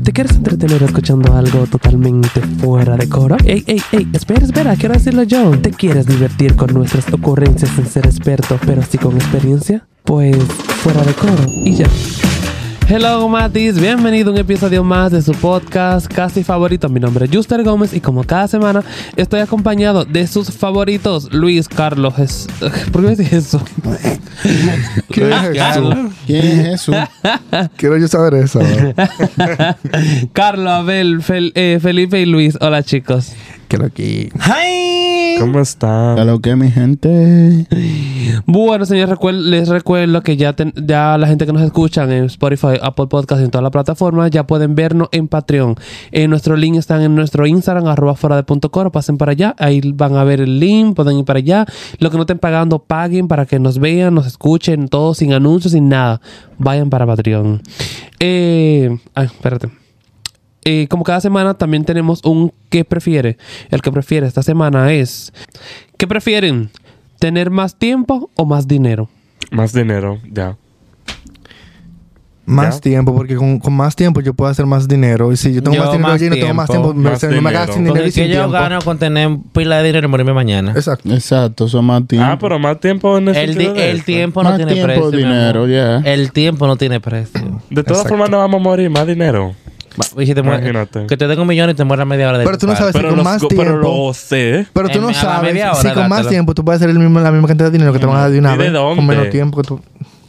¿Te quieres entretener escuchando algo totalmente fuera de coro? ¡Ey! Espera, quiero decirlo yo. ¿Te quieres divertir con nuestras ocurrencias sin ser experto, pero sí con experiencia? Pues fuera de coro y ya. Hello Matis, bienvenido a un episodio más de su podcast casi favorito. Mi nombre es Juster Gómez y como cada semana estoy acompañado de sus favoritos, Luis, Carlos, ¿por qué me dices eso? ¿Quién es Jesús? ¿Quién es Jesús? Quiero yo saber eso. Carlos, Abel, Felipe y Luis. Hola chicos. Quiero aquí. ¡Hi! ¿Cómo están? Hola, ¿qué mi gente? Bueno, señores, les recuerdo que ya la gente que nos escucha en Spotify, Apple Podcast y en todas las plataformas ya pueden vernos en Patreon. Nuestro link está en nuestro Instagram, @fuera-de.coro. Pasen para allá. Ahí van a ver el link. Pueden ir para allá. Lo que no estén pagando, paguen para que nos vean, nos escuchen, todo sin anuncios, sin nada. Vayan para Patreon. Espérate. Como cada semana también tenemos un ¿qué prefiere? El que prefiere esta semana es ¿qué prefieren? ¿Tener más tiempo o más dinero? Más dinero, ya. Más tiempo, porque con más tiempo yo puedo hacer más dinero. Y si yo tengo más dinero y no tengo más tiempo, no me gasto sin dinero y sin tiempo. tiempo. Yo gano con tener pila de dinero y morirme mañana. Exacto, eso más tiempo. Pero más tiempo en el tiempo no tiene precio. Más tiempo, dinero, ya. El tiempo no tiene precio. De todas formas no vamos a morir, más dinero. Y si te Imagínate. Que te den 1 millón y te mueras media hora de Pero tú no sabes si con más tiempo. Pero lo sé. Pero tú no sabes si con más tiempo tú puedes hacer la misma cantidad de dinero que te van a dar de una vez. Con menos tiempo que tú.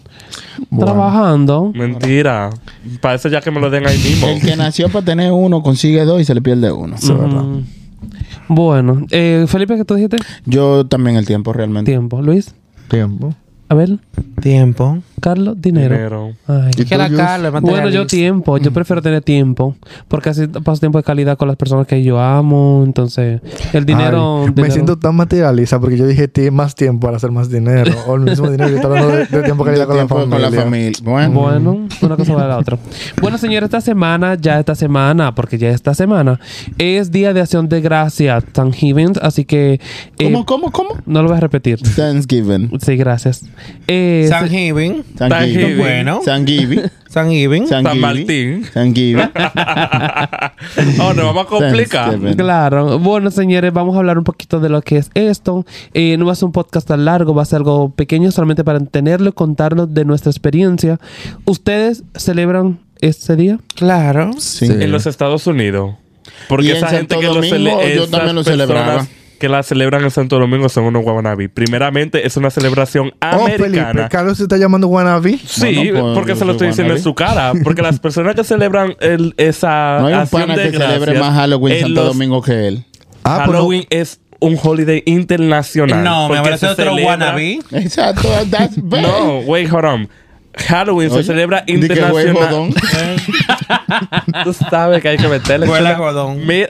Trabajando. Mentira. Para eso ya que me lo den ahí mismo. El que nació para tener 1 consigue 2 y se le pierde 1. Eso es verdad. Bueno, Felipe, ¿qué tú dijiste? Yo también el tiempo realmente. Tiempo. Luis. Tiempo. Abel. Tiempo. Carlos, dinero. Ay. ¿Y qué la Carlos? Bueno, yo tiempo. Yo prefiero tener tiempo. Porque así paso tiempo de calidad con las personas que yo amo. Entonces, el dinero... Me siento tan materialista porque yo dije más tiempo para hacer más dinero. O el mismo dinero. Yo estoy hablando de tiempo de calidad con la familia. Bueno, una cosa va a la otra. Bueno, señores, esta semana, porque ya esta semana es Día de Acción de Gracias, Thanksgiving. Así que... ¿Cómo? No lo voy a repetir. Thanksgiving. Sí, gracias. Thanksgiving. Bueno. Thanksgiving. San Martín. Thanksgiving. Nos vamos a complicar. Claro. Bueno, señores, vamos a hablar un poquito de lo que es esto. No va a ser un podcast tan largo, va a ser algo pequeño solamente para entenderlo y contarnos de nuestra experiencia. ¿Ustedes celebran este día? Claro. Sí. En los Estados Unidos. Porque esa gente que lo celebra, yo también lo celebraba. Que la celebran en Santo Domingo son unos guanabí. Primeramente, es una celebración americana. Felipe, ¿Carlos se está llamando guanabí? Sí, porque se lo estoy diciendo en su cara. Porque las personas que celebran esa no hay un acción pana de que celebre más Halloween en Santo Domingo que él. Halloween es un holiday internacional. No, me parece otro wannabe. Exacto. No, wait, hold on. Halloween se celebra internacional. Tú sabes que hay que meterle. Huele a godón. Mira.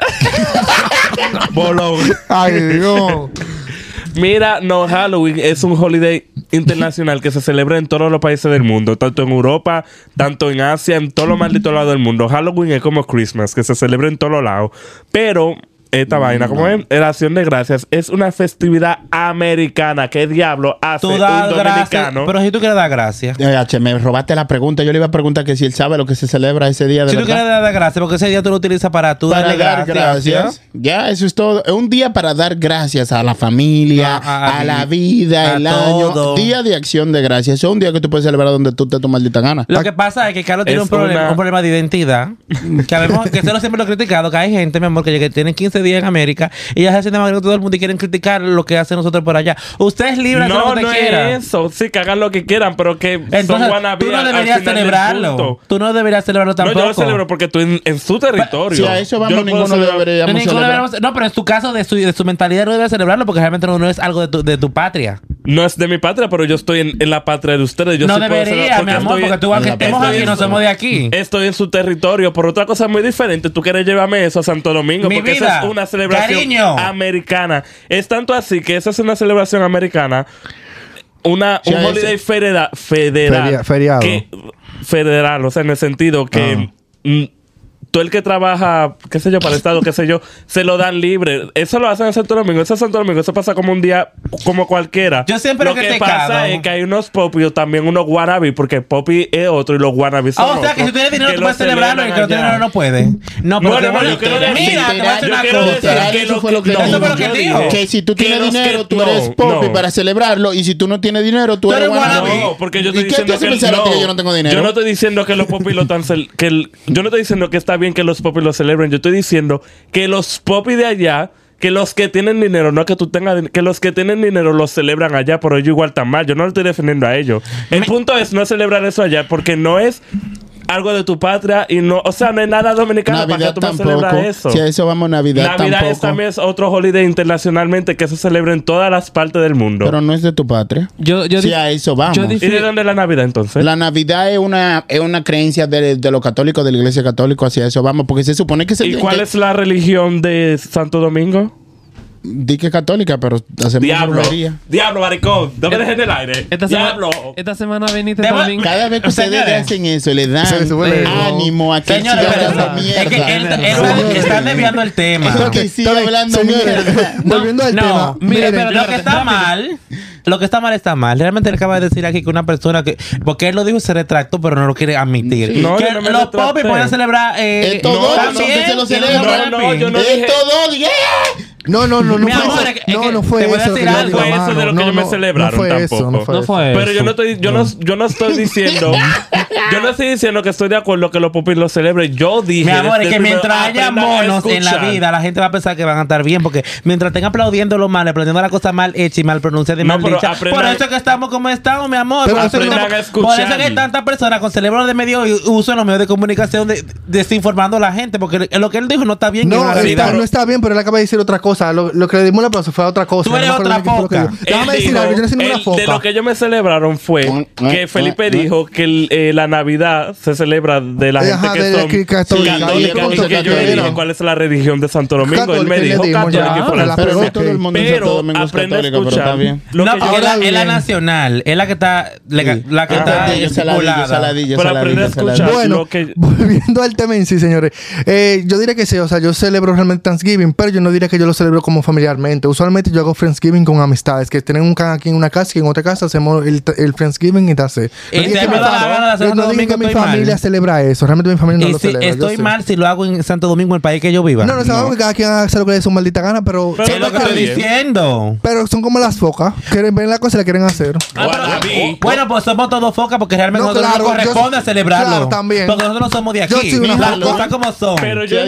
Bolón. Ay, Dios. Mira, no, Halloween es un holiday internacional que se celebra en todos los países del mundo, tanto en Europa, tanto en Asia, en todos los malditos lados del mundo. Halloween es como Christmas, que se celebra en todos lados. Pero esta vaina, como es la acción de gracias, es una festividad americana. ¿Qué diablo hace un dominicano? Pero si tú quieres dar gracias. Me robaste la pregunta. Yo le iba a preguntar que si él sabe lo que se celebra ese día de Si tú quieres dar gracias, porque ese día tú lo utilizas para darle dar gracias. Ya, eso es todo. Es un día para dar gracias a la familia, a la vida, el año. Día de acción de gracias. Eso es un día que tú puedes celebrar donde tú te tu maldita gana. Lo que pasa es que Carlos tiene un problema de identidad. Que eso siempre lo he criticado. Que hay gente, mi amor, que tienen 15 días en América y ya se hacen más que todo el mundo y quieren criticar lo que hacen nosotros por allá. Usted es libre de hacer lo que quiera. No es eso. Sí, que hagan lo que quieran, pero que entonces, son wannabe. Tú no deberías celebrarlo. Tú no deberías celebrarlo tampoco. No, yo lo celebro porque estoy en su territorio. Si a eso vamos, ninguno deberíamos celebrar. No, pero en tu caso, de su mentalidad no debe celebrarlo porque realmente no es algo de tu patria. No es de mi patria, pero yo estoy en la patria de ustedes. Yo no sí debería, mi amor, porque tú aunque estemos aquí, no somos de aquí. Estoy en su territorio. Por otra cosa muy diferente, tú quieres llevarme eso a Santo Domingo. Porque esa es una celebración americana. Es tanto así que esa es una celebración americana. Un holiday federal. Feriado. Federal, o sea, en el sentido que todo el que trabaja, qué sé yo, para el Estado, qué sé yo, se lo dan libre. Eso lo hacen en Santo Domingo. Eso es Santo Domingo. Eso pasa como un día como cualquiera. Yo siempre lo que pasa es que hay unos popis, también unos wannabe, porque popi es otro y los wannabe son o sea, que si tú tienes dinero tú puedes celebrarlo y que no tienes dinero no puede. No, pero yo quiero decir, mira, te voy a decir una cosa. Eso fue lo que dijo. Que si tú tienes dinero, tú eres popi para celebrarlo, y si tú no tienes dinero, tú eres wannabe. No, porque yo estoy diciendo que yo no tengo dinero. Yo no estoy diciendo que los popis lo tan yo no estoy diciendo que está bien que los popis lo celebren. Yo estoy diciendo que los popis de allá, que los que tienen dinero, no que tú tengas, que los que tienen dinero los celebran allá, pero ellos igual tan mal. Yo no lo estoy defendiendo a ellos. El punto es no celebrar eso allá, porque no es algo de tu patria y no, o sea, no es nada dominicano. Navidad para que tú celebras eso. Si a eso vamos, Navidad también es otro holiday internacionalmente que se celebra en todas las partes del mundo. Pero no es de tu patria. Si a eso vamos. ¿Y de dónde es la Navidad entonces? La Navidad es una creencia de los católicos, de la Iglesia Católica, hacia eso vamos, porque se supone que ¿Y cuál es la religión de Santo Domingo? Di que católica, pero hacemos Diablo, maricón. No me dejes en el aire. Esta semana veniste también. Cada vez que ustedes hacen eso, le dan ánimo a que siga hablando mierda. Es que él está desviando el tema. Que siga hablando mierda. Volviendo al tema. Mira, pero lo que está mal... Lo que está mal está mal. Realmente él acaba de decir aquí que una persona que... Porque él lo dijo y se retractó, pero no lo quiere admitir. Sí. No, que los popis pueden celebrar... también se lo celebran. No, yo no dije... No fue eso. No fue eso de lo que ellos me celebraron tampoco. No fue eso. Pero yo no estoy diciendo... Yo no estoy diciendo que estoy de acuerdo que los popis lo celebren. Yo dije... Mi amor, es que mientras haya monos en la vida, la gente va a pensar que van a estar bien. Porque mientras estén aplaudiendo lo mal, aplaudiendo la cosa mal hecha y mal pronunciada y mal dicha. Por eso es que estamos como estamos, mi amor. Por eso es que hay tantas personas con cerebro de medio uso en los medios de comunicación desinformando a la gente. Porque lo que él dijo no está bien. No está bien, pero él acaba de decir otra cosa. Lo que le dimos el aplauso fue otra cosa. Tú eres otra foca. Déjame decir algo, yo no soy ninguna foca. De lo que ellos me celebraron fue que Felipe dijo que la Navidad se celebra de la gente que son católica. Y yo le dije cuál es la religión de Santo Domingo. Él me dijo católica. Pero aprende a escuchar. No, es la nacional. Es la que está estipulada. Pero aprende a escuchar. Bueno, volviendo al tema en sí, señores. Yo diría que sí. O sea, yo celebro realmente Thanksgiving, pero yo no diría que yo lo celebro como familiarmente. Usualmente yo hago Friendsgiving con amistades que tienen un can aquí en una casa y en otra casa hacemos el Friendsgiving y te hace. No digo que mi familia celebra eso. Realmente mi familia no lo celebra. Estoy mal si lo hago en Santo Domingo, el país que yo viva. No, sabemos que cada quien hace lo que le dé su maldita gana, pero es lo que estoy diciendo. Pero son como las focas. Quieren ver la cosa y la quieren hacer. Bueno, pues somos todos focas porque realmente nosotros nos corresponde celebrarlo. Claro, también. Porque nosotros no somos de aquí. Las cosas como son. Pero yo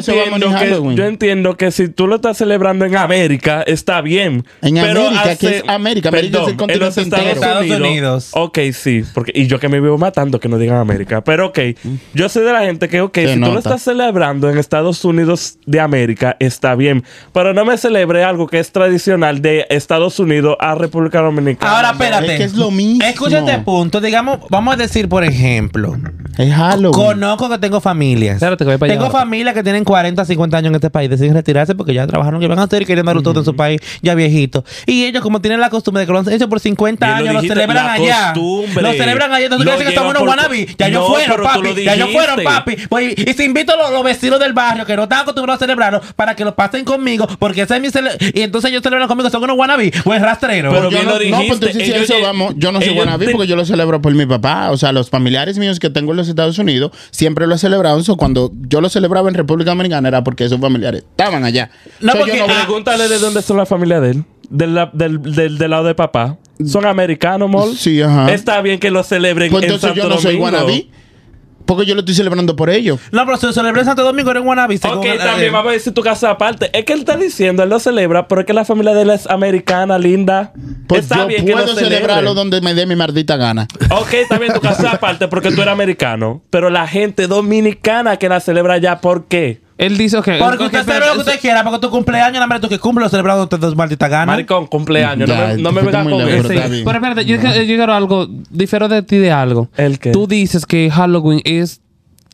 entiendo que si tú lo estás celebrando en América, está bien. En América, que es América. América es el continente entero. Estados Unidos. Ok, sí. Y yo que me vivo matando que no digan América. Pero ok, yo soy de la gente que, si tú lo estás celebrando en Estados Unidos de América, está bien. Pero no me celebre algo que es tradicional de Estados Unidos a República Dominicana. Ahora, espérate. Es que es lo mismo. Escucha este punto. Digamos, vamos a decir, por ejemplo... Es Halloween. Conozco que tengo familias. Tengo familias que tienen 40, 50 años en este país. Deciden retirarse porque ya trabajaron que van a hacer y quieren darlo todo en su país ya viejitos. Y ellos, como tienen la costumbre de que lo han hecho por 50 años, lo celebran allá. Lo celebran allá. Entonces, ¿tú crees que somos unos wannabe? Ya ellos fueron, papi. Ya ellos fueron, papi. Pues, y si invito a los vecinos del barrio que no están acostumbrados a celebrarlo para que lo pasen conmigo, porque esa es mi y entonces ellos celebran conmigo, son unos wannabe. Pues rastrero. Pero yo no dijiste. Pues entonces si eso vamos, yo no soy wannabe porque yo lo celebro por mi papá. O sea, los familiares míos que tengo en los Estados Unidos siempre lo he celebrado. Eso cuando yo lo celebraba en República Dominicana era porque esos familiares estaban allá. No, porque pregúntale de dónde son la familia de él. Del lado de papá. ¿Son americanos, Mol? Sí, ajá. Está bien que lo celebren pues en Santo Domingo. Entonces yo no soy wannabe. Porque yo lo estoy celebrando por ellos. No, pero si lo celebré en Santo Domingo, eres wannabe. Ok, también vamos a decir tu casa aparte. Es que él está diciendo, él lo celebra, pero es que la familia de él es americana, linda. Pues está yo bien puedo que lo celebrarlo donde me dé mi maldita gana. Ok, está bien tu casa aparte porque tú eres americano. Pero la gente dominicana que la celebra allá, ¿por qué? Él dice que... Porque usted celebra lo que usted quiera, porque tu cumpleaños, la verdad, tú que cumple lo celebrado usted dos malditas ganas. Maricón, cumpleaños. No me vengas con eso. Pero espérate, yo quiero algo. Difiero de ti de algo. ¿El qué? Tú dices que Halloween es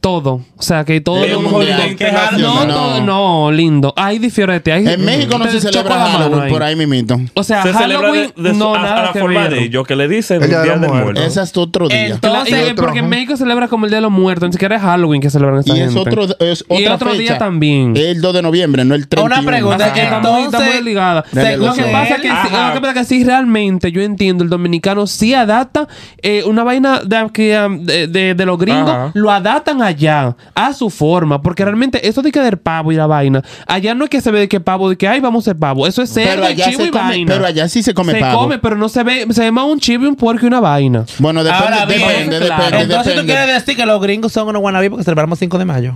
todo. O sea, que todo Es el un mundo. holiday internacional. No, lindo. Hay diferente. En México no se celebra Halloween por ahí mismito. O sea, se Halloween celebra no a nada la que forma ver. de ellos, que le dicen El el Día Día de del los Muerto. Ese es otro día. Porque en México celebra como el Día de los Muertos. Ni siquiera es Halloween que celebran esa Y gente. es otra Y otro fecha. día también. El 2 de noviembre, no el 31. Una pregunta, Ajá. Está muy ligada. Dale, Lo que Lucio. pasa es que Ajá. lo que pasa es que sí realmente yo entiendo el dominicano sí adapta una vaina de los gringos, Ajá. lo adaptan allá a su forma, porque realmente eso de que del pavo y la vaina, allá no es que se ve de que pavo, de que ay vamos a hacer pavo, eso es cerdo, Pero allá chivo se y come, vaina. pero allá sí se come se pavo. come, pero no se ve más un chivo y un puerco y una vaina. Bueno, Ahora bien, depende. entonces tú quieres decir que los gringos son unos wannabe porque celebramos 5 de mayo.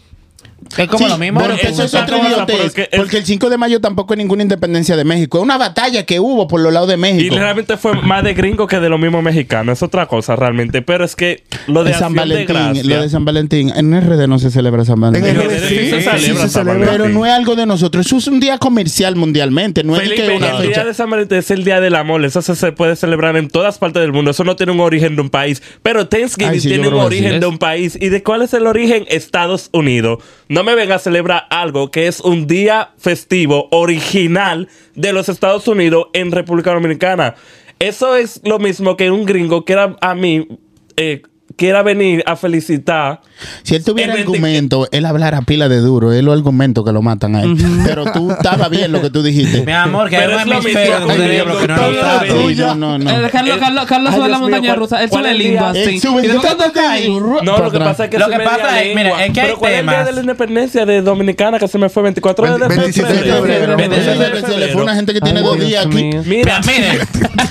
Es como Sí, lo mismo. pero Porque eso es eso otra es otra cosa, idiotez, porque es- porque el 5 de mayo tampoco es ninguna independencia de México. Es una batalla que hubo por los lados de Y México. realmente fue más de gringo que de los mismos mexicanos. Es otra cosa realmente. Pero es que lo de San Acción de Valentín, Gracia. lo de San Valentín. En RD no se celebra San Valentín. En RD RD sí se celebra sí se San celebra. Valentín. Pero no es algo de nosotros. Eso es un día comercial mundialmente. No es Felipe, que una el día fecha. de San Valentín es el día del amor. Eso se puede celebrar en todas partes del mundo. Eso no tiene un origen de un país. Pero Thanksgiving Ay, sí, tiene yo un creo que origen sí. de un país. ¿Y de cuál es el origen? Estados Unidos. No me venga a celebrar algo que es un día festivo original de los Estados Unidos en República Dominicana. Eso es lo mismo que un gringo quiera a mí quiera venir a felicitar. Si él tuviera El 20 argumento, él hablara pila de duro. Es los argumentos que lo matan a él. Pero tú estaba bien lo que tú dijiste. Mi amor, que Pero es es un lo hemisferio mismo. de un cerebro que no Todo lo sabe. lo Sí, no. Carlos Ay, sube la Dios montaña mío, rusa, él ¿cuál sube es el lindo día? así. Él sube, Y después cuando cae, No, lo que pasa es que Lo soy que media pasa es, mira, lengua. es que hay Pero ¿cuál es el día temas. de la independencia de Dominicana que se me fue 24 de 27 de febrero. 27 de Se le fue una gente que tiene Ay, 2 Dios días aquí. mío. Mira, Miren,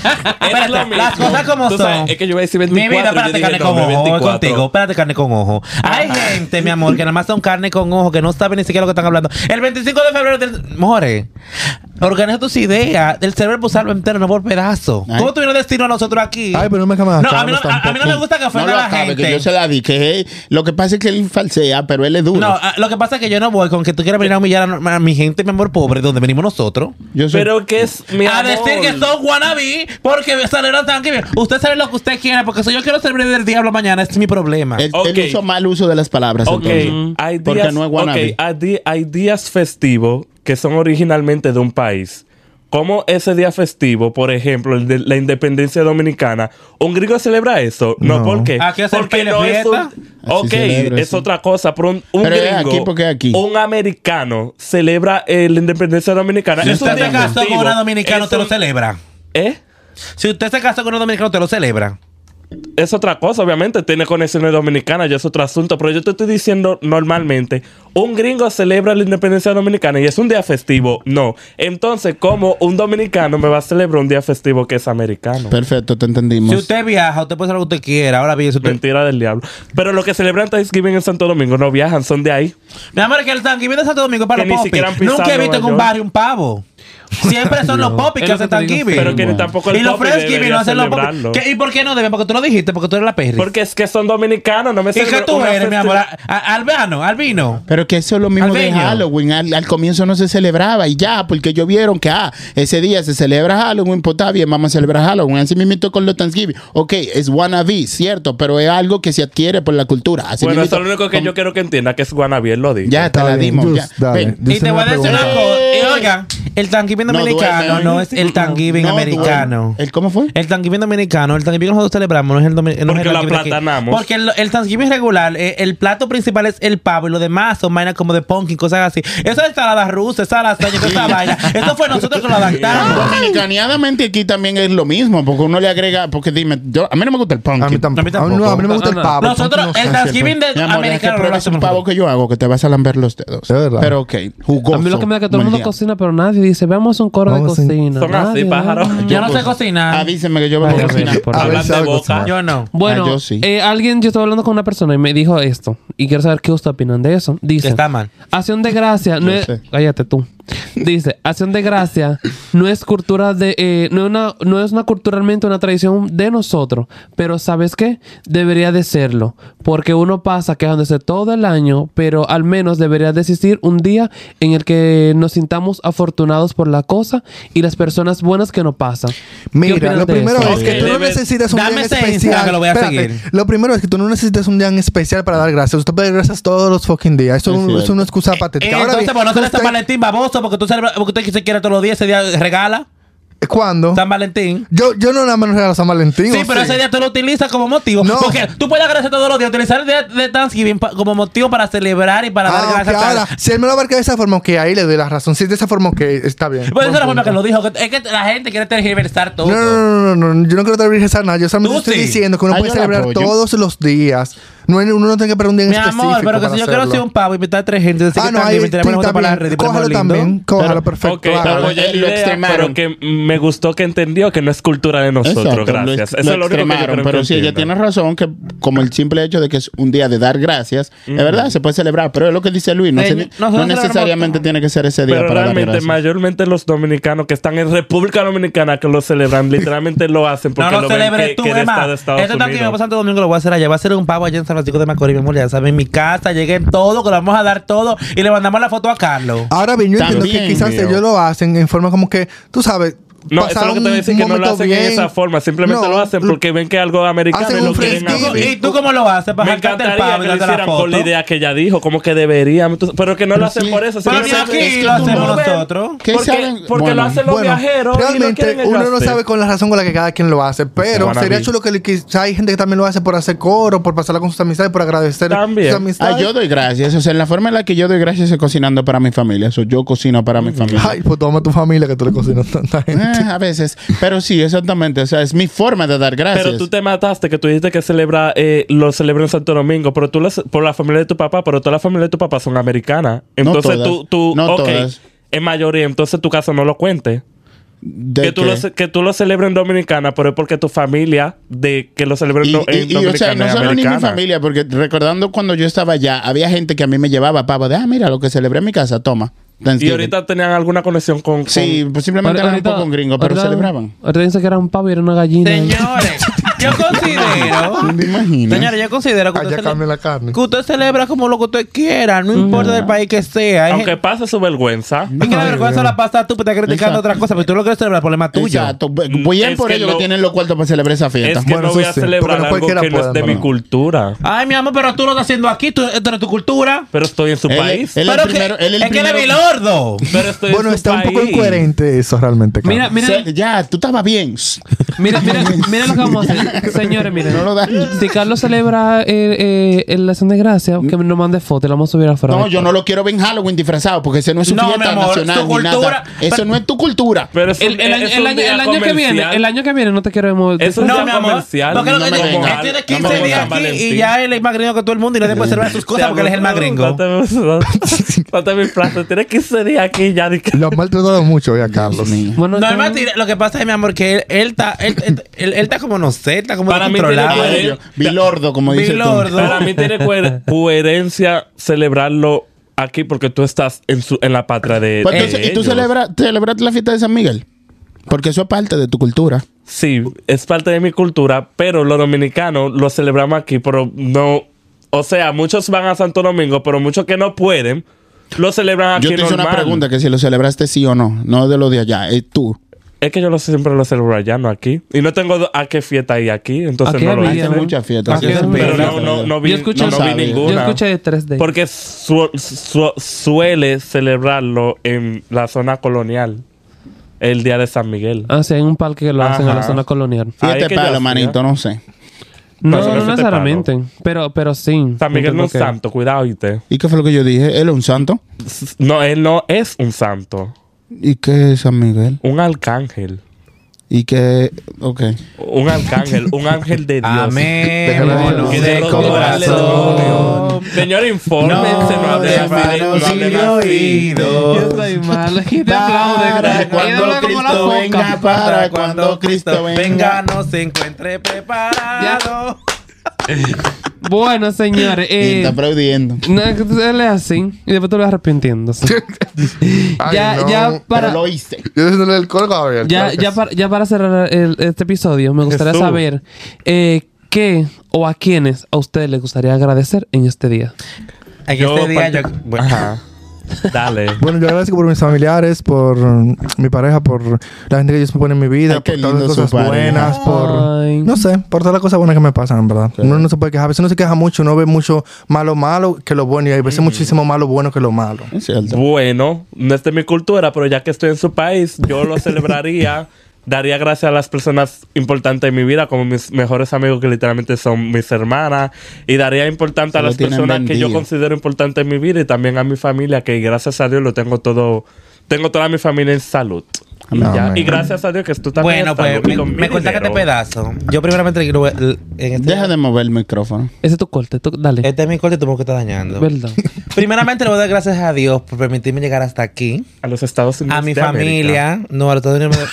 es lo mismo. las cosas como Tú son. sabes, es que yo voy a decir Mi 24. vida, espérate, yo carne dije, con no, ojo. Voy 24. contigo, espérate, carne con ojo. Hay gente, mi amor, que nada más son carne con ojo, que no saben ni siquiera lo que están hablando. El 25 de febrero more, organiza tus ideas. El cerebro usarlo entero, no por pedazo. Ay. ¿Cómo tuvieron destino a nosotros aquí? Ay, pero no me acabas No, a mí no me gusta que No ofenda lo a la acabe, que yo gente. se la di. Que lo que pasa es que él falsea, pero él es duro. No, lo que pasa es que yo no voy con que tú quieras venir a humillar a mi gente, mi amor, pobre, donde venimos nosotros. Yo soy- Pero que es mi A amor. decir que son wannabe porque celebran Thanksgiving. Usted sabe lo que usted quiera, porque si yo quiero celebrar el diablo mañana, ese es mi problema. él Ok. hizo mal uso de las palabras. Ok, entonces. hay Porque días, no es wannabe. hay días festivos que son originalmente de un país. Como ese día festivo, por ejemplo, el de la independencia dominicana, ¿un gringo celebra eso? No, No. ¿por qué? Aquí hacen Porque pile no es fiesta. Ok, celebra, es sí. otra cosa, pero un Pero es gringo, aquí porque es aquí. un americano celebra la independencia dominicana. Si Es un usted se día casó con festivo. una dominicana, Es usted lo un- celebra. ¿Eh? Si usted se casó con una dominicana, usted lo celebra. Es otra cosa, obviamente, tiene conexiones dominicanas, ya es otro asunto, pero yo te estoy diciendo normalmente, un gringo celebra la independencia dominicana y es un día festivo, no. Entonces, ¿cómo un dominicano me va a celebrar un día festivo que es americano? Perfecto, te entendimos. Si usted viaja, usted puede hacer lo que usted quiera. Ahora bien, si usted... Mentira del diablo. Pero los que celebran Thanksgiving en Santo Domingo no viajan, son de ahí. Mi amor, que el Thanksgiving de Santo Domingo es para Que los ni siquiera han popis. pisado Nunca he visto en Nueva un York. barrio un pavo. Siempre son los popis que Es lo hacen que te digo, Thanksgiving. Pero que ni tampoco el Y los popi Friendsgiving debería no hacen los popis. celebrarlo. ¿Y por qué no deben? Porque tú lo dijiste, porque tú eres la perri. Porque es que son dominicanos, no me ¿Y qué celebran tú una eres, mi festi- amor? Albino. Pero que eso es lo mismo de Albeño. Halloween. Al comienzo no se celebraba y ya, porque ellos vieron que ese día se celebra Halloween, pues está bien, vamos a celebrar Halloween. Así mismo con los Thanksgiving. Ok, es wannabe, cierto, pero es algo que se adquiere por la cultura. Así Bueno, mismito, eso es lo único que yo quiero que entienda, que es wannabe, él lo dijo. Ya te Está la bien, dimos. Jus, Ya. dale. Ven. Y te voy a decir una pregunta. cosa. Y oigan, el Thanksgiving No dominicano duerme. no es el Thanksgiving No americano. duerme. ¿El cómo fue? El Thanksgiving dominicano, el Thanksgiving que nosotros celebramos no es el dominicano. Porque la platanamos. Porque el Thanksgiving regular, el plato principal es el pavo y lo demás son vainas como de pumpkin, cosas así. Eso es ensalada rusa, esa lasaña, toda esa vaina. Eso fue nosotros que lo adaptamos. Dominicaneadamente aquí también es lo mismo, porque uno le agrega, porque dime, a mí no me gusta el pumpkin. A mí tampoco. A mí tampoco. No, a mí no me gusta el pavo. Nosotros, No sé, el Thanksgiving de Mi amor, americano que no lo pruebes un hacemos. pavo que yo hago, que te vas a lamber los dedos. Es verdad. Pero ok, jugoso. A mí lo que me da que todo el como mundo día. cocina, pero nadie dice, veamos un coro de Vamos en- cocina. Son así, Nadie, pájaros. ¿no? Yo no sé cocinar. Avíseme que yo vengo Ay, a a ver, cocinar. por A ver, Hablan de sabe boca. cocinar. Yo no. Bueno, yo sí. alguien, yo estaba hablando con una persona y me dijo esto. Y quiero saber qué ustedes opinan de eso. Dice, Está mal. Acción de Gracia no Yo es... sé. Cállate tú. Dice, acción de gracia no es cultura de... no es una culturalmente una tradición de nosotros. Pero ¿sabes qué? Debería de serlo. Porque uno pasa quejándose todo el año, pero al menos debería de existir un día en el que nos sintamos afortunados por la cosa y las personas buenas que nos pasan. Mira, lo primero es que tú no necesitas un día en especial. Que lo voy a seguir. Lo primero es que tú no necesitas un día en especial para dar gracias. Usted puede dar gracias todos los fucking días. Eso es una excusa patética. Ahora Entonces, bien, no celebras San Valentín, baboso, porque tú se quiere todos los días, ese día regala. ¿Cuándo? San Valentín. Yo no nada más regalo San Valentín. Sí, pero ese día tú lo utilizas como motivo. No. Porque tú puedes agradecer todos los días, utilizar el día de Thanksgiving como motivo para celebrar y para dar gracias. Ahora, si él me lo abarca de esa forma, que ahí le doy la razón. Si es de esa forma, que está bien. Pues esa es la forma que lo dijo. Es que la gente quiere tergiversar todo. No. Yo no quiero tergiversar nada. Yo solamente estoy diciendo que uno puede celebrar todos los días. Uno no tiene que perder un día en específico. Mi amor, pero que si yo quiero hacer un pavo, invitar a 3 gente, decir que ahí me tenemos una para la red. Cójalo también. Cójalo, perfecto. Ok, apoyé la idea, pero que me gustó que entendió que no es cultura de nosotros. Exacto, gracias. Eso es lo único que yo extremaron, creo pero que sí, ella entienda. tiene razón que como el simple hecho de que es un día de dar gracias, es verdad, se puede celebrar, pero es lo que dice Luis, no necesariamente tiene que ser ese día Pero para dar realmente, gracias. mayormente los dominicanos que están en República Dominicana que lo celebran, literalmente lo hacen porque No lo lo ven celebres tú, que de Emma. Estados Esto aquí me Unidos. pasa Santo Domingo, lo voy a hacer allá. Va a ser un pavo allá en San Francisco de Macorís, mi amor. Ya saben, en mi casa, lleguen todo, que lo vamos a dar todo y le mandamos la foto a Carlos. Ahora bien, yo entiendo También, que quizás mío. ellos lo hacen en forma como que, tú sabes, No, eso es lo que te voy a decir, que no lo hacen en esa forma. Simplemente lo hacen porque ven que algo americano hacen y lo un quieren Friendsgiving. hacer. ¿Y tú cómo lo haces? Para Me sacarte el encantaría pavo y que lo darte la hicieran con la foto. idea que ella dijo, como que deberían. Pero que no lo hacen sí. por eso. Pero ni simplemente aquí es que lo tú hacemos no ves. nosotros. ¿Qué saben? Porque Bueno, lo hacen los viajeros. realmente uno no sabe con la razón con la que cada quien lo hace, pero Wanna sería be. chulo que quizás hay gente que también lo hace por hacer coro, por pasarla con sus amistades, por agradecer También. sus amistades. yo doy gracias. O sea, la forma en la que yo doy gracias es cocinando para mi familia. Yo cocino para mi familia. Ay, pues toma tu familia que tú le cocinas a tanta gente. A veces. Pero sí, exactamente. O sea, es mi forma de dar gracias. Pero tú te mataste, que tú dijiste que lo celebra en Santo Domingo, pero tú por la familia de tu papá, pero toda la familia de tu papá son americanas. Entonces tú No ok, todas. en mayoría, entonces tu caso no lo cuente. ¿De Que tú lo celebres en Dominicana, pero es porque tu familia de que lo celebra en Dominicana o sea, no es solo ni mi americana. familia, porque recordando cuando yo estaba allá, había gente que a mí me llevaba pavo de, mira, lo que celebré en mi casa, toma. Y Thanksgiving. ahorita tenían alguna conexión con... Sí, posiblemente eran un poco gringos, pero celebraban. Ahorita dice que era un pavo y era una gallina. Señores, yo considero... ¿Te imaginas? Señores, yo considero que Allá cambia la carne. que usted celebra como lo que usted quiera, no importa del país que sea. Hay Aunque gente- pase su vergüenza. es que la vergüenza la pasa tú, pero estás criticando Exacto. otra cosa, pero tú lo quieres celebrar, problema tuyo. Exacto. Voy Es por que ellos no- que tienen los cuartos para celebrar esa fiesta. Es que Bueno, no voy eso a sí, celebrar porque no algo cualquiera que no es puede, de mi ¿no? cultura. Ay, mi amor, pero tú lo estás haciendo aquí, esto no es tu cultura. Pero estoy en su Él- país. él- Pero el primero- él el es que él es primero- bilordo. Pero estoy Bueno, en su está un poco país. incoherente eso realmente, Carlos. Mira, O sea, ya, tú estabas bien. mira lo que vamos a hacer. Señores, miren. No lo dan. Si Carlos celebra la acción de gracia, que nos mande foto y la vamos a subir afuera. No, yo no lo quiero ver en Halloween disfrazado porque ese no es su No, fiesta mi amor, nacional su ni cultura. nada. Eso no es tu cultura. Pero es un, El es un día año que viene, comercial. el año que viene no te queremos. Es un No, día mi amor. comercial. Porque No me venga. él tiene No 15 me días venga, aquí Valentín. y ya él es más gringo que todo el mundo y nadie puede celebrar sus cosas porque él es el más gringo. Date mi plato. Tienes 15 días aquí ya. Lo han maltratado mucho hoy a Carlos. Bueno, No, es entonces- mentira. Lo que pasa es, mi amor, que él está como, no sé, está como Para mí controlado. tiene Ay, Dios. Bilordo, como dice tú. Bilordo. Para mí tiene coherencia celebrarlo aquí porque tú estás en la patria de Pues entonces, ¿y tú ellos. celebraste la fiesta de San Miguel? Porque eso es parte de tu cultura. Sí, es parte de mi cultura, pero los dominicanos lo celebramos aquí, pero no... O sea, muchos van a Santo Domingo, pero muchos que no pueden, lo celebran aquí Yo te hice normal. una pregunta que si lo celebraste sí o no. No de lo de allá. Es tú. Es que yo siempre lo celebro allá, no aquí. Y no tengo a qué fiesta hay aquí, entonces Aquí no lo había, hice. Hay muchas fiestas. Aquí Sí, es sí, pero no vi, Yo escuché, no vi sabe. ninguna. yo escuché de 3D. Porque suele celebrarlo en la zona colonial, el día de San Miguel. Ah, sí, hay un parque que lo hacen en la Ajá. zona colonial. Ahí Fíjate que yo palo, hacía. manito, no sé. No, eso no no se te necesariamente. Pero sí. San Miguel no es Entiendo que- santo, cuidado, ¿oíste? ¿Y qué fue lo que yo dije? ¿Él es un santo? No, él no es un santo, ¿Y qué es San Miguel? un arcángel. ¿Y qué? Ok. Un arcángel, un ángel de Dios. Amémonos Que de de corazón. Señor, infórmense, no hable de así, manos no hable y así. oídos. Yo soy malo. Aquí te Para aplauden. cuando Cristo venga, para cuando Cristo venga. no se encuentre preparado. Bueno, señores. Y está aplaudiendo. No, que tú le así y después tú lo vas arrepintiendo. Ay, ya, no. ya para. Pero lo hice. Yo diciéndole el colgo, Gabriel. Ya, ya para cerrar este episodio, me gustaría Jesús. saber qué o a quiénes a ustedes les gustaría agradecer en este día. Aquí este día yo... Bueno, Ajá. Dale. Bueno, yo agradezco por mis familiares, por mi pareja, por la gente que Dios me pone en mi vida, Ay, qué por todas las lindo cosas su pareja. buenas, por... Ay. No sé, por todas las cosas buenas que me pasan, en verdad. Uno no se puede quejar. A veces uno se queja mucho, uno ve mucho malo que lo bueno. Y hay veces muchísimo malo bueno que lo malo. Es cierto. Bueno, no es de mi cultura, pero ya que estoy en su país, yo lo celebraría. Daría gracias a las personas importantes en mi vida, como mis mejores amigos, que literalmente son mis hermanas. Y daría importante a Se lo las tienen personas que yo vendido. considero importantes en mi vida y también a mi familia, que gracias a Dios lo tengo todo. Tengo toda mi familia en salud. Y, Amén. ya. Y gracias a Dios que tú también bueno, estás pues con mi me contaste dinero. pedazo. Yo primeramente quiero... En este, Deja de mover el micrófono. Ese es tu corte. Dale. Este es mi corte y tú me lo estás dañando. ¿Verdad? Primeramente le voy a dar gracias a Dios por permitirme llegar hasta aquí. A los Estados Unidos A mi de América. familia. No, a los Estados Unidos.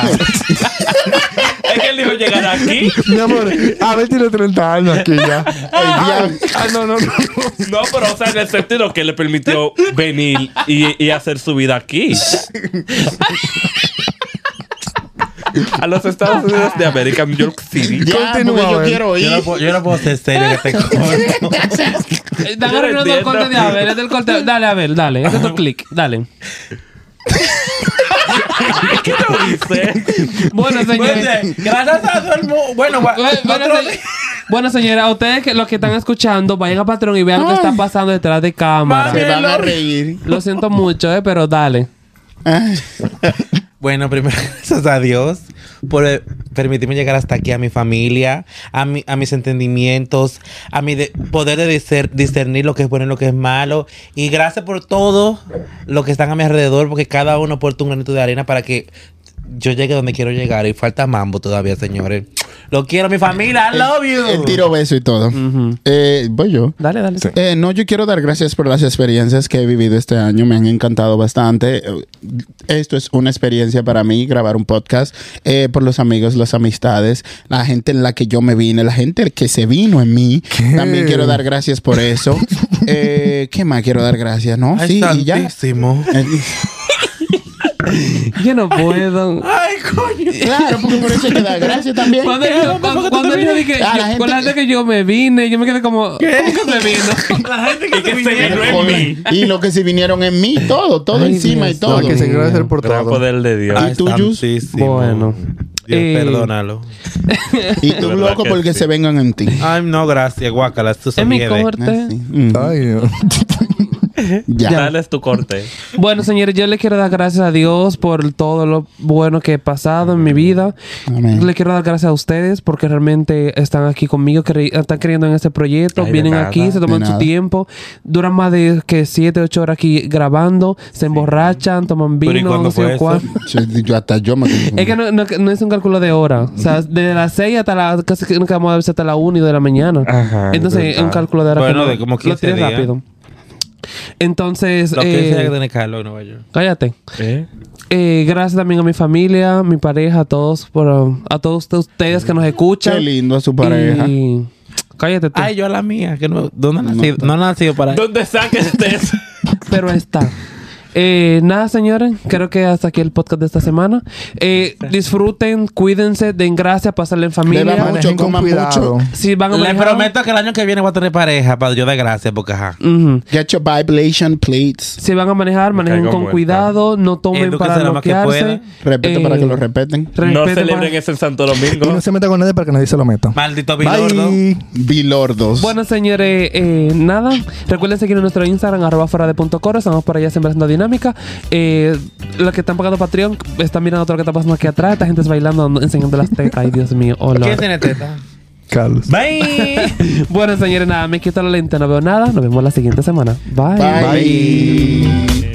Es que él dijo llegar aquí. Mi amor, a ver, tiene 30 años aquí ya. No. No, pero o sea, en el sentido que le permitió venir y hacer su vida aquí. A los Estados Unidos de América, New York City. Ya, Continúa, porque yo Abel. quiero ir. Yo no puedo ser serio en este corte. Dale Yo no arreglando el corte de entiendo. Abel. Este es el corte. Dale, Abel, dale. Ese es tu click. Dale. ¿Qué lo dice? Bueno, señores. Gracias a todo el mundo. Bueno, Bueno, señora, a ustedes los que están escuchando, vayan a Patreon y vean lo que está pasando detrás de cámara. Se van a reír. Lo siento mucho, pero dale. Bueno, primero, gracias a Dios por permitirme llegar hasta aquí, a mi familia, a mis entendimientos, a mi poder de discernir lo que es bueno y lo que es malo. Y gracias por todo lo que están a mi alrededor, porque cada uno aporta un granito de arena para que yo llegue donde quiero llegar. Y falta mambo todavía, señores. Lo quiero, mi familia. I love you. El tiro beso y todo. Voy yo. Dale, dale. No, yo quiero dar gracias por las experiencias que he vivido este año. Me han encantado bastante. Esto es una experiencia para mí, grabar un podcast. Por los amigos, las amistades, la gente en la que yo me vine, la gente que se vino en mí. También quiero dar gracias por eso. ¿Qué más quiero dar gracias? ¿No? Ay, Sí, y ya. santísimo. Yo no puedo. Ay, coño. Claro, porque por eso hay que dar gracias también. Cuando yo dije, Ah, la gente con la gente que yo me vine, yo me quedé como, ¿cómo que me vino? La gente que Que se se vinieron. vino en mí. Y lo que se vinieron en mí, todo Ay, encima Dios y todo. Que se agradecer por Gran todo. poder de Dios. ¿Y tú, Yus? santísimo. Bueno. Dios, perdónalo. Y tú, De verdad loco, que porque sí. se vengan en ti. Ay, no, gracias, guácala. Tú Es son mi nieve. corte. Ah, sí. Ay, Dios. Ya. Dale tu corte. Bueno, señores, yo le quiero dar gracias a Dios por todo lo bueno que he pasado en mi vida. Amén. Le quiero dar gracias a ustedes porque realmente están aquí conmigo, están creyendo en este proyecto, Ay, de vienen nada, aquí, se toman de su nada. tiempo, duran más de 7, 8 horas aquí grabando, se emborrachan, toman Pero ¿y vino, cuándo no sé fue eso? cuánto. Yo me Es que no es un cálculo de hora. O sea, desde las 6 hasta casi que nunca vamos a veces hasta las 1 de la mañana. Ajá, Entonces, verdad. es un cálculo de hora. Bueno, que no- de como 15 lo tienes días. rápido. Entonces, Lo que dice que tiene Carlos en Nueva York. cállate. ¿Eh? Gracias también a mi familia, mi pareja, a todos ustedes que nos escuchan. Qué lindo a su pareja. Y cállate tú. Ay, yo a la mía, que no, ¿dónde nací? No ha nacido para ¿Dónde está que estés? Pero está. Nada, señores. Creo que hasta aquí el podcast de esta semana. Disfruten, cuídense, den gracias, pasarle en familia. Beba mucho, Manejen con coman cuidado. mucho. Si van a Le manejar- prometo que el año que viene voy a tener pareja para yo dar gracias, porque ajá. Ujú. Get your Biblation plates. Si van a manejar, manejen caigo con muerta. cuidado, no tomen Edúquense para lo más que bloquearse. Repete para que lo respeten. No Respeten celebren para- eso en Santo Y Domingo. no se meta con nadie para que nadie se lo meta. Maldito bilordo. Bye. Bilordos. Bueno, señores, nada. Recuerden seguir en nuestro Instagram, @fuera-de.coro. Estamos por allá siempre haciendo dinámica. Los que están pagando Patreon están mirando todo lo que está pasando aquí atrás. Esta gente es bailando, enseñando las tetas. Ay, Dios mío. Hola. ¿Quién tiene teta? Carlos. Bye. Bueno, señores, nada. Me quito la lente. No veo nada. Nos vemos la siguiente semana. Bye. Bye.